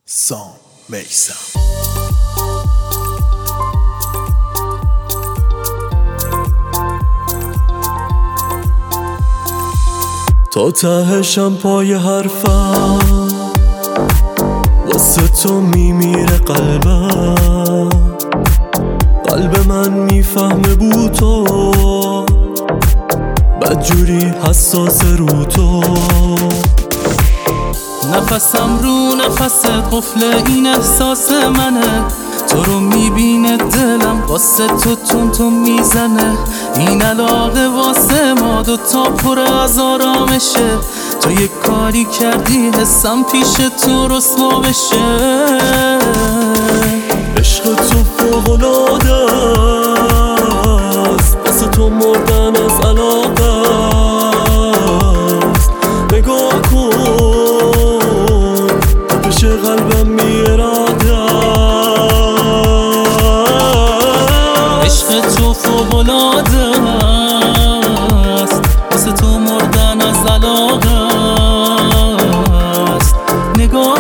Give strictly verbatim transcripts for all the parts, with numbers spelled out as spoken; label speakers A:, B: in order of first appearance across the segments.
A: سام میثم. تا تهشم پای حرفم واسه تو میمیره قلبم، قلب من میفهمه بو تو بدجوری حساس رو تو.
B: نفسم رو نفست قفل این احساس منه، تو رو میبینه دلم واسه تو تون تون میزنه. این علاقه واسه ما دوتا پر از آرامشه، تو یک کاری کردی حسم پیش تو رسوا بشه.
A: عشق تو فوق‌العاده است، واسه تو مردن از علاقه است. نگاه کن تپش قلبم میراده است.
B: عشق تو فوق‌العاده است، واسه تو مردن از علاقه است. نگاه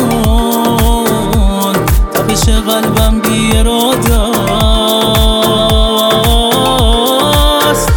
B: کن تپش قلبم بی اراده است.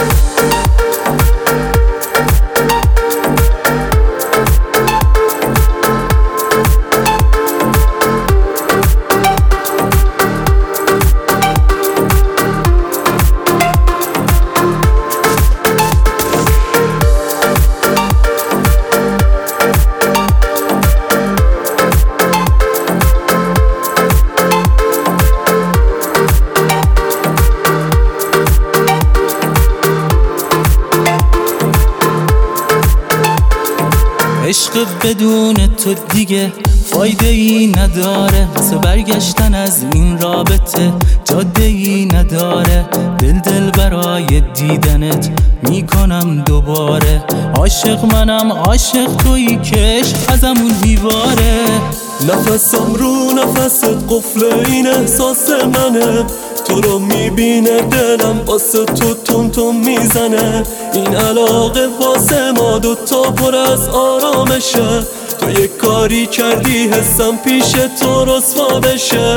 B: عشق بدون تو دیگه فایده ای نداره، واسه برگشتن از این رابطه جاده ای نداره. دل دل برای دیدنت میکنم دوباره، عاشق منم عاشق تویی که عشق ازمون میباره.
A: نفسم رو نفست قفل این احساس منه، تو رو میبینه دلم واسه تو تون تون میزنه. این علاقه واسه ما دوتا پر از آرامشه، تو یک کاری کردی حسم پیش تو رسوا بشه.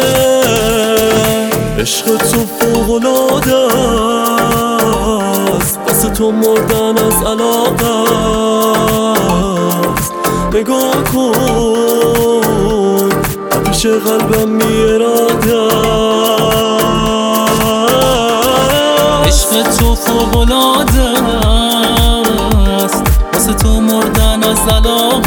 A: عشق تو فوق‌العاده است، واسه تو مردن از علاقه است. نگاه کن تپش قلبم میراده است.
B: عشق تو فوق‌العاده است، واسه تو مردن از علاقه